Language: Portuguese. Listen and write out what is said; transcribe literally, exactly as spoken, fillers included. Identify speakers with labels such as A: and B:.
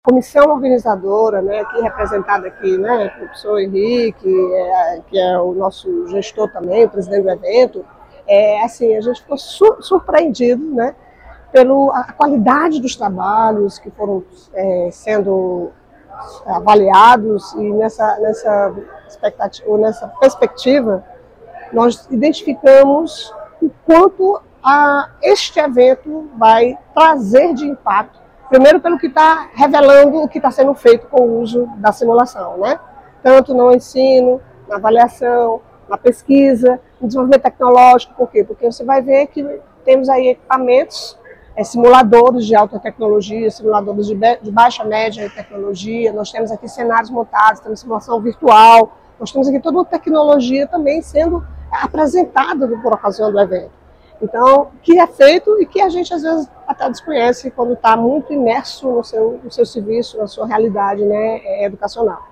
A: Comissão organizadora, né, aqui representada aqui, né, pelo professor Henrique, é, que é o nosso gestor também, o presidente do evento, é, assim, a gente ficou su surpreendido, né, pela qualidade dos trabalhos que foram é, sendo avaliados e nessa, nessa, expectativa, nessa perspectiva nós identificamos o quanto a, este evento vai trazer de impacto. Primeiro, pelo que está revelando o que está sendo feito com o uso da simulação, né? Tanto no ensino, na avaliação, na pesquisa, no desenvolvimento tecnológico. Por quê? Porque você vai ver que temos aí equipamentos, é, simuladores de alta tecnologia, simuladores de, de baixa média tecnologia, nós temos aqui cenários montados, temos simulação virtual, nós temos aqui toda uma tecnologia também sendo apresentada por ocasião do evento. Então, que é feito e que a gente às vezes até desconhece quando está muito imerso no seu, no seu serviço, na sua realidade, né, educacional.